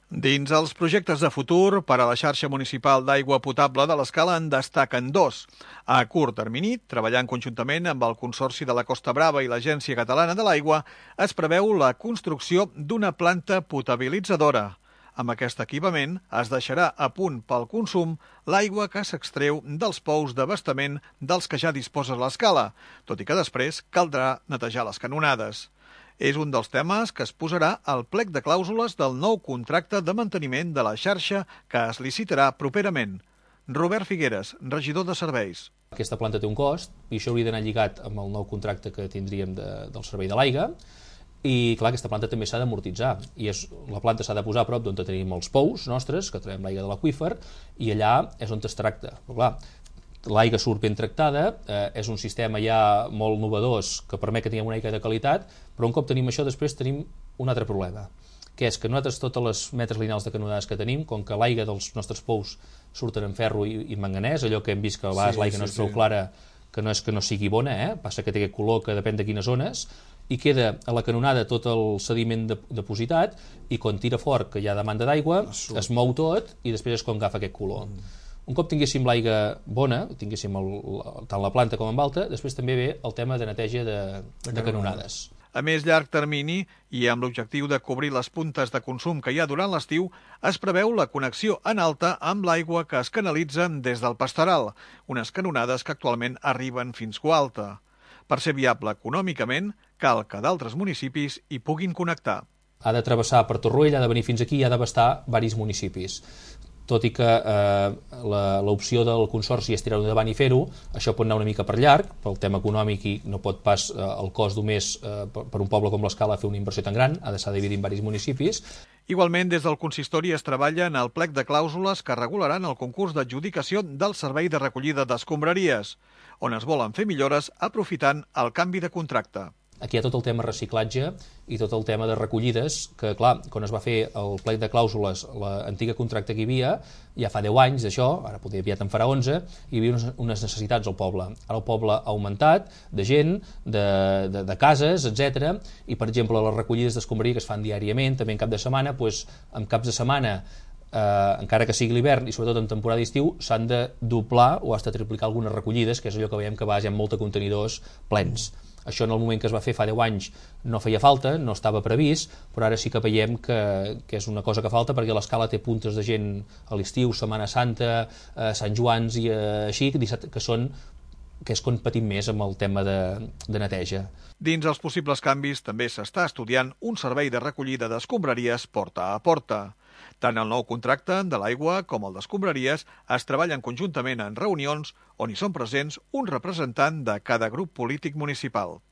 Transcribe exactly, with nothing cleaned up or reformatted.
Dins els projectes de futur per a la xarxa municipal d'aigua potable de l'Escala en destaquen dos. A curt termini, treballant conjuntament amb el Consorci de la Costa Brava i l'Agència Catalana de l'Aigua, es preveu la construcció d'una planta potabilitzadora. Amb aquest equipament es deixarà a punt pel consum l'aigua que s'extreu dels pous d'abastament dels que ja disposa l'Escala, tot i que després caldrà netejar les canonades. És un dels temes que es posarà al plec de clàusules del nou contracte de manteniment de la xarxa que es licitarà properament. Robert Figueres, regidor de serveis. Aquesta planta té un cost i això hauria d'anar lligat amb el nou contracte que tindríem de, del servei de l'aigua i, clar, aquesta planta també s'ha d'amortitzar i és, la planta s'ha de posar a prop d'on tenim els pous nostres, que traiem l'aigua de l'aqüífer, i allà és on es tracta. Però, clar, l'aigua surt ben tractada, eh, és un sistema ja molt novedós que permet que tinguem una aigua de qualitat, però un cop tenim això després tenim un altre problema, que és que nosaltres totes les metres lineals de canonades que tenim, com que l'aigua dels nostres pous surten en ferro i, i manganès, allò que hem vist que a vegades sí, l'aigua sí, no és prou sí. clara, que no és que no sigui bona, eh? Passa que té aquest color que depèn de quines zones, i queda a la canonada tot el sediment de, depositat i quan tira fort, que hi ha demanda d'aigua, es mou tot i després és quan agafa aquest color. Mm. Un cop tinguéssim l'aigua bona, tinguéssim el, tant la planta com en alta, després també ve el tema de neteja de, de canonades. A més llarg termini, i amb l'objectiu de cobrir les puntes de consum que hi ha durant l'estiu, es preveu la connexió en alta amb l'aigua que es canalitza des del Pastoral, unes canonades que actualment arriben fins Gualta. Per ser viable econòmicament, cal que d'altres municipis hi puguin connectar. Ha de travessar per Torroella, ha de venir fins aquí i ha d'abastar diversos municipis. Tot i que eh, l'opció del Consorci és tirar-ho endavant i fer-ho, això pot anar una mica per llarg, pel tema econòmic i no pot pas eh, el cost només eh, per un poble com l'Escala fer una inversió tan gran, ha de ser dividit en diversos municipis. Igualment, des del consistori es treballa en el plec de clàusules que regularan el concurs d'adjudicació del servei de recollida d'escombraries, on es volen fer millores aprofitant el canvi de contracte. Aquí hi ha tot el tema reciclatge i tot el tema de recollides, que clar, quan es va fer el plec de clàusules, l'antiga contracte que hi havia, ja fa deu anys d'això, ara potser aviat en farà onze, hi havia unes, unes necessitats al poble. Ara el poble ha augmentat de gent, de, de, de cases, etcètera. I per exemple les recollides d'escombraria que es fan diàriament, també en cap de setmana, doncs, en caps de setmana, eh, encara que sigui l'hivern i sobretot en temporada d'estiu, s'han de doblar o hasta triplicar algunes recollides, que és allò que veiem que a vegades hi ha molts contenidors plens. Això en el moment que es va fer fa deu anys no feia falta, no estava previst, però ara sí que veiem que, que és una cosa que falta perquè l'Escala té puntes de gent a l'estiu, Setmana Santa, eh, Sant Joans i eh, així, que són que és quan patim més amb el tema de, de neteja. Dins els possibles canvis també s'està estudiant un servei de recollida d'escombraries porta a porta. Tant el nou contracte de l'aigua com el d'escombraries es treballen conjuntament en reunions on hi són presents un representant de cada grup polític municipal.